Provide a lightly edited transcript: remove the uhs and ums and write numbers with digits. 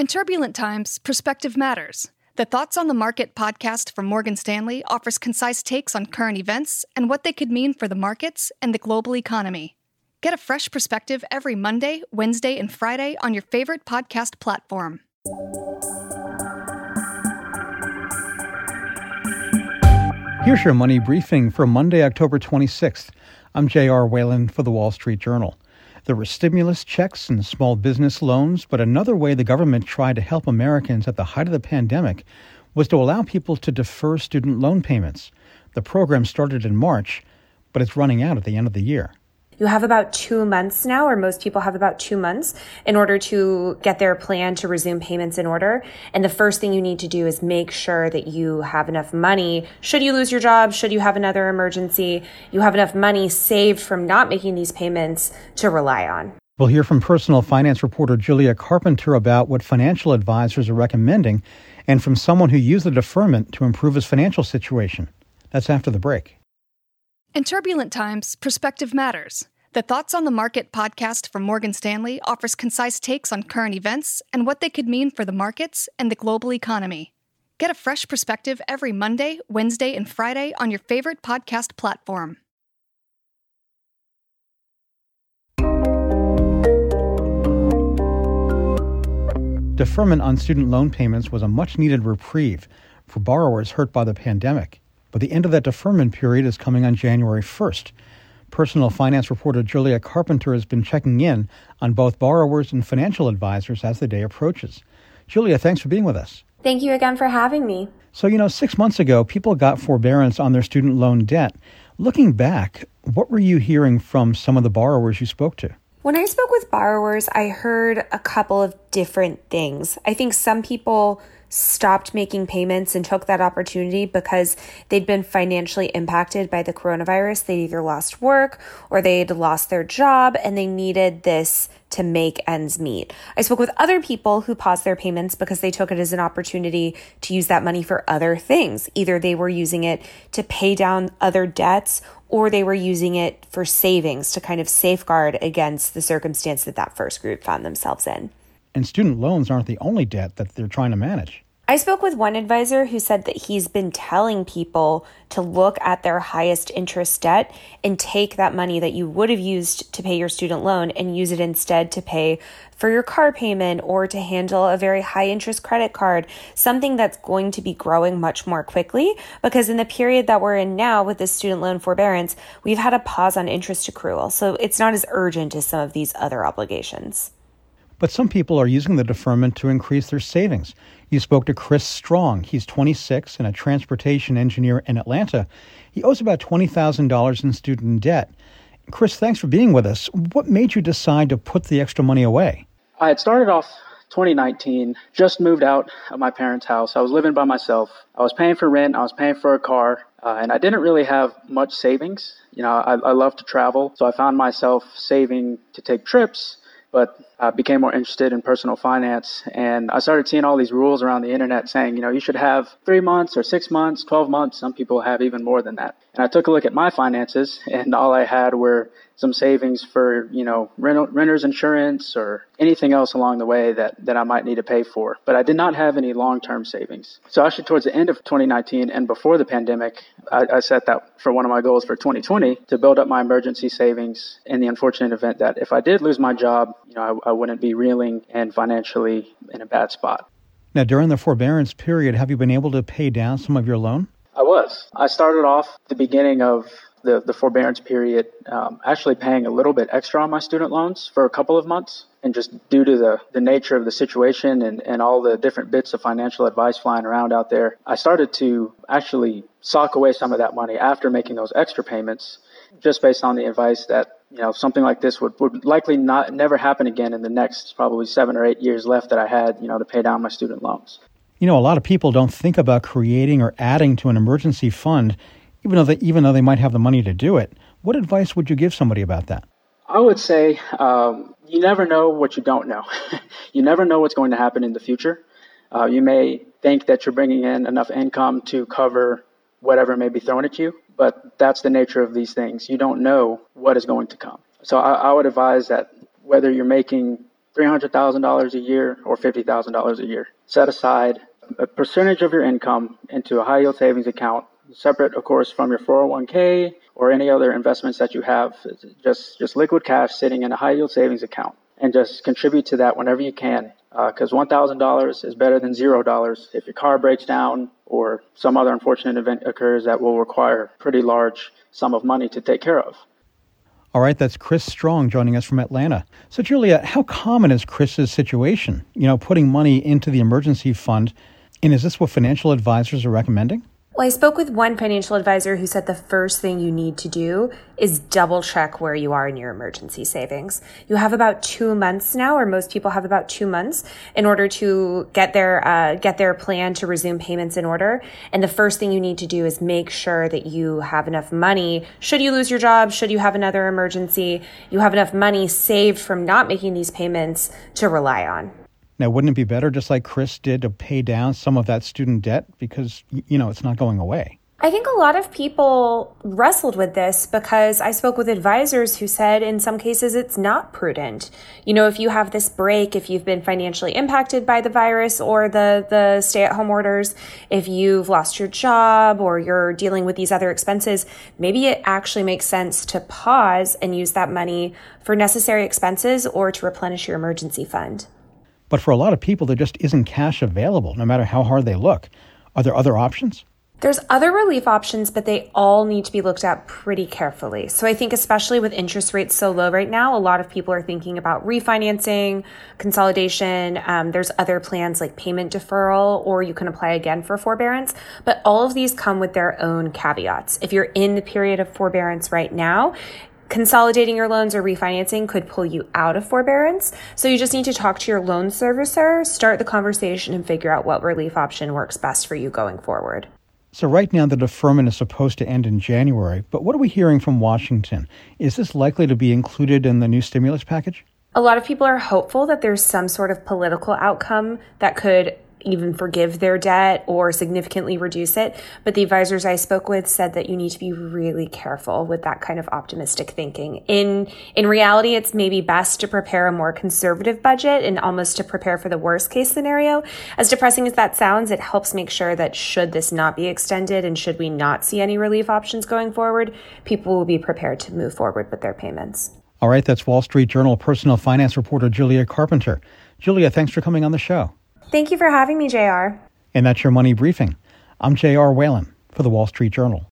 In turbulent times, perspective matters. The Thoughts on the Market podcast from Morgan Stanley offers concise takes on current events and what they could mean for the markets and the global economy. Get a fresh perspective every Monday, Wednesday, and Friday on your favorite podcast platform. Here's your money briefing for Monday, October 26th. I'm J.R. Whalen for the Wall Street Journal. There were stimulus checks and small business loans, but another way the government tried to help Americans at the height of the pandemic was to allow people to defer student loan payments. The program started in March, but it's running out at the end of the year. You have about 2 months now, or most people have about 2 months in order to get their plan to resume payments in order. And the first thing you need to do is make sure that you have enough money. Should you lose your job, should you have another emergency, you have enough money saved from not making these payments to rely on. We'll hear from personal finance reporter Julia Carpenter about what financial advisors are recommending and from someone who used the deferment to improve his financial situation. That's after the break. In turbulent times, perspective matters. The Thoughts on the Market podcast from Morgan Stanley offers concise takes on current events and what they could mean for the markets and the global economy. Get a fresh perspective every Monday, Wednesday, and Friday on your favorite podcast platform. Deferment on student loan payments was a much-needed reprieve for borrowers hurt by the pandemic. But the end of that deferment period is coming on January 1st. Personal finance reporter Julia Carpenter has been checking in on both borrowers and financial advisors as the day approaches. Julia, thanks for being with us. Thank you again for having me. So, 6 months ago, people got forbearance on their student loan debt. Looking back, what were you hearing from some of the borrowers you spoke to? When I spoke with borrowers, I heard a couple of different things. I think some people stopped making payments and took that opportunity because they'd been financially impacted by the coronavirus. They either lost work or they'd lost their job and they needed this to make ends meet. I spoke with other people who paused their payments because they took it as an opportunity to use that money for other things. Either they were using it to pay down other debts or they were using it for savings to kind of safeguard against the circumstance that first group found themselves in. And student loans aren't the only debt that they're trying to manage. I spoke with one advisor who said that he's been telling people to look at their highest interest debt and take that money that you would have used to pay your student loan and use it instead to pay for your car payment or to handle a very high interest credit card, something that's going to be growing much more quickly because in the period that we're in now with this student loan forbearance, we've had a pause on interest accrual. So it's not as urgent as some of these other obligations. But some people are using the deferment to increase their savings. You spoke to Chris Strong. He's 26 and a transportation engineer in Atlanta. He owes about $20,000 in student debt. Chris, thanks for being with us. What made you decide to put the extra money away? I had started off 2019, just moved out of my parents' house. I was living by myself. I was paying for rent. I was paying for a car. And I didn't really have much savings. I love to travel. So I found myself saving to take trips, but I became more interested in personal finance. And I started seeing all these rules around the internet saying, you should have 3 months or 6 months, 12 months. Some people have even more than that. And I took a look at my finances and all I had were some savings for, renter's insurance or anything else along the way that I might need to pay for. But I did not have any long-term savings. So actually towards the end of 2019 and before the pandemic, I set that for one of my goals for 2020 to build up my emergency savings in the unfortunate event that if I did lose my job, I wouldn't be reeling and financially in a bad spot. Now, during the forbearance period, have you been able to pay down some of your loan? I was. I started off the beginning of the forbearance period actually paying a little bit extra on my student loans for a couple of months. And just due to the nature of the situation and all the different bits of financial advice flying around out there, I started to actually sock away some of that money after making those extra payments, just based on the advice that, something like this would likely never happen again in the next probably 7 or 8 years left that I had, to pay down my student loans. A lot of people don't think about creating or adding to an emergency fund, even though they might have the money to do it. What advice would you give somebody about that? I would say you never know what you don't know. You never know what's going to happen in the future. You may think that you're bringing in enough income to cover whatever may be thrown at you, but that's the nature of these things. You don't know what is going to come. So I would advise that whether you're making $300,000 a year or $50,000 a year. Set aside a percentage of your income into a high yield savings account, separate, of course, from your 401k or any other investments that you have. Just liquid cash sitting in a high yield savings account, and just contribute to that whenever you can. Because $1,000 is better than $0 if your car breaks down or some other unfortunate event occurs that will require a pretty large sum of money to take care of. All right, that's Chris Strong joining us from Atlanta. So, Julia, how common is Chris's situation? Putting money into the emergency fund, and is this what financial advisors are recommending? Well, I spoke with one financial advisor who said the first thing you need to do is double check where you are in your emergency savings. You have about 2 months now, or most people have about 2 months in order to get their plan to resume payments in order. And the first thing you need to do is make sure that you have enough money. Should you lose your job, should you have another emergency, you have enough money saved from not making these payments to rely on. Now, wouldn't it be better, just like Chris did, to pay down some of that student debt because, it's not going away? I think a lot of people wrestled with this because I spoke with advisors who said in some cases it's not prudent. If you have this break, if you've been financially impacted by the virus or the stay-at-home orders, if you've lost your job or you're dealing with these other expenses, maybe it actually makes sense to pause and use that money for necessary expenses or to replenish your emergency fund. But for a lot of people, there just isn't cash available, no matter how hard they look. Are there other options? There's other relief options, but they all need to be looked at pretty carefully. So I think especially with interest rates so low right now, a lot of people are thinking about refinancing, consolidation. There's other plans like payment deferral, or you can apply again for forbearance. But all of these come with their own caveats. If you're in the period of forbearance right now, consolidating your loans or refinancing could pull you out of forbearance. So you just need to talk to your loan servicer, start the conversation, and figure out what relief option works best for you going forward. So right now the deferment is supposed to end in January, but what are we hearing from Washington? Is this likely to be included in the new stimulus package? A lot of people are hopeful that there's some sort of political outcome that could even forgive their debt or significantly reduce it. But the advisors I spoke with said that you need to be really careful with that kind of optimistic thinking. In reality, it's maybe best to prepare a more conservative budget and almost to prepare for the worst case scenario. As depressing as that sounds, it helps make sure that should this not be extended and should we not see any relief options going forward, people will be prepared to move forward with their payments. All right, that's Wall Street Journal personal finance reporter Julia Carpenter. Julia, thanks for coming on the show. Thank you for having me, JR. And that's your Money Briefing. I'm J.R. Whalen for the Wall Street Journal.